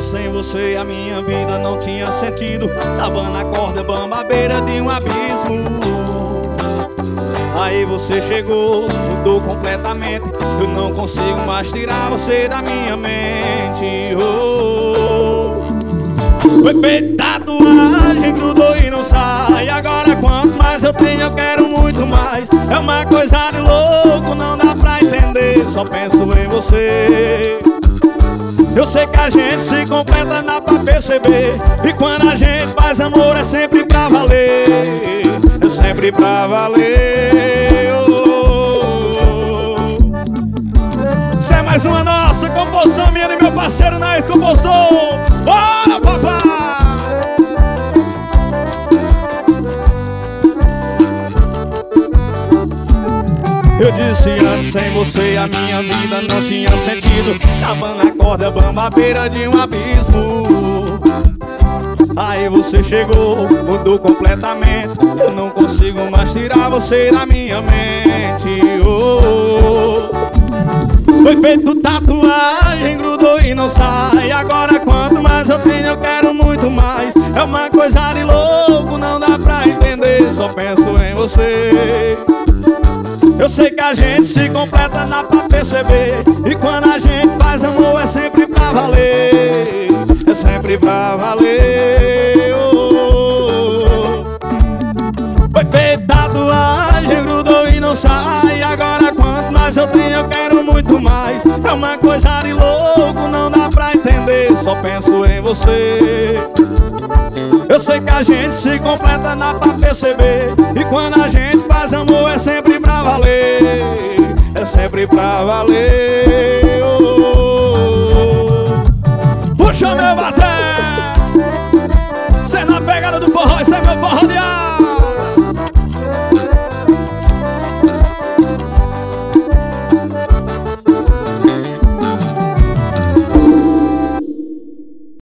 sem você a minha vida não tinha sentido. Tava na corda bamba à beira de um abismo. Aí você chegou, mudou completamente. Eu não consigo mais tirar você da minha mente. Foi feita tatuagem, grudou e não sai. Agora quanto mais eu tenho eu quero muito mais. É uma coisa de louco, não dá pra entender. Só penso em você. Eu sei que a gente se completa, dá pra perceber. E quando a gente faz amor é sempre pra valer. É sempre pra valer. Isso é mais uma nossa composição, minha e meu parceiro Nair compostor. Bora, papai! Eu disse antes, sem você a minha vida não tinha sentido. Tava na corda bamba à beira de um abismo. Aí você chegou, mudou completamente. Eu não consigo mais tirar você da minha mente. Foi feito tatuagem, grudou e não sai. Agora quanto mais eu tenho eu quero muito mais. É uma coisa de louco, não dá pra entender. Só penso em você. Eu sei que a gente se completa, dá pra perceber. E quando a gente faz amor é sempre pra valer. É sempre pra valer. Foi feita tatuagem, grudou e não sai. Agora quanto mais eu tenho eu quero muito mais. É uma coisa de louco, não dá pra entender. Só penso em você. Eu sei que a gente se completa, dá pra perceber. E quando a gente faz amor é sempre pra valer. É sempre pra valer.